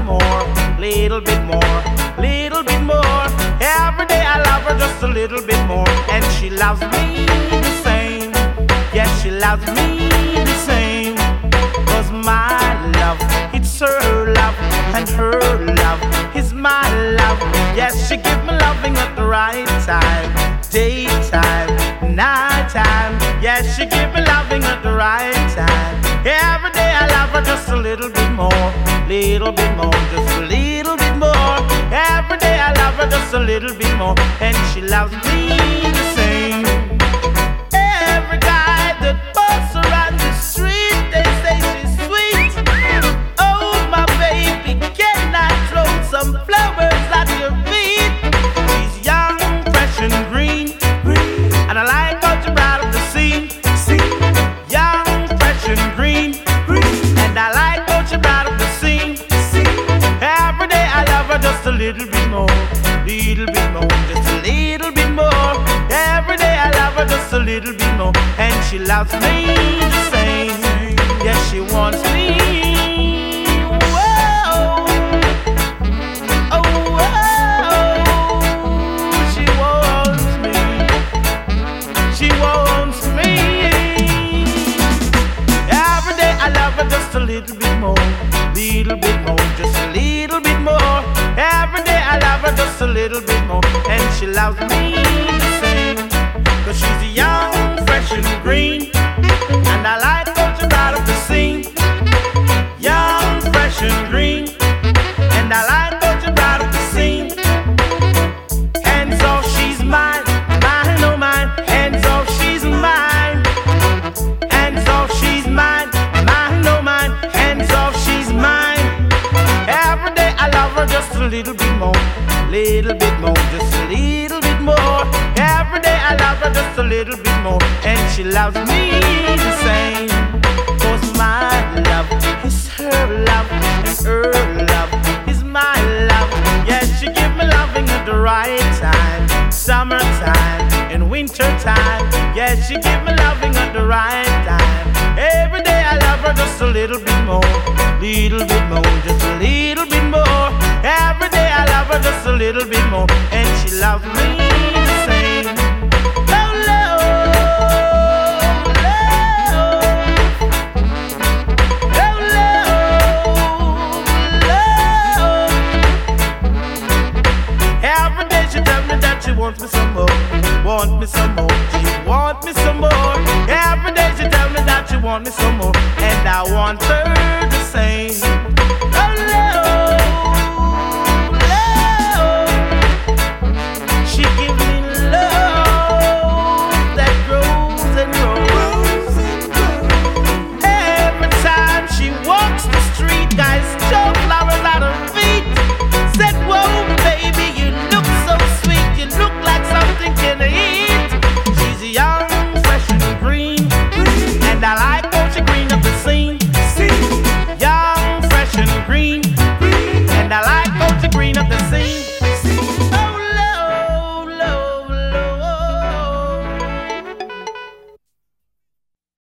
more, little bit more, little bit more. Every day I love her just a little bit more, and she loves me the same. Yes, she loves me the same. 'Cause my love, it's her love, and her love is my love. Yes, she gives me loving at the right time, daytime, nighttime. Yes, she gives me loving at the right time. Every day I love her just a little bit more, little bit more, just a little bit more. Every day I love her just a little bit more, and she loves me the same. Every guy that walks around the street, they say she's sweet. Oh, my baby, can I throw some flowers at your feet? She's young, fresh and green, and I like how she brought up the scene. Young, fresh and green, and I like how she brought up the scene. Every day I love her just a little bit more, just a little bit more. Every day I love her just a little bit more, and she loves me the same. Yes, she wants me. Whoa. Oh, whoa. She wants me. She wants me. Every day I love her just a little bit more, just a little bit more. Every day I love her just a little bit more, and she loves me the same. 'Cause she's young, fresh and green, and I like how she brought up the scene. Young, fresh and green, and I like how she brought up the scene. Hands off, she's mine, mine, oh mine. Hands off, she's mine. Hands off, she's mine, mine, oh mine. Hands off, she's mine. Every day I love her just a little bit more, just a little bit more. Every day I love her just a little bit more, and she loves me the same. 'Cause my love is her love, and her love is my love. Yes, she gives me loving at the right time, summertime and wintertime. Yes, she gives me loving at the right time. Every day I love her just a little bit more, just a little bit more. Every day I love her just a little bit more, and she loves me the same. Oh, love, love. Oh, love, love. Every day she tells me that she wants me some more, want me some more. She wants me some more. Every day she tells me that she wants me some more, and I want her the same.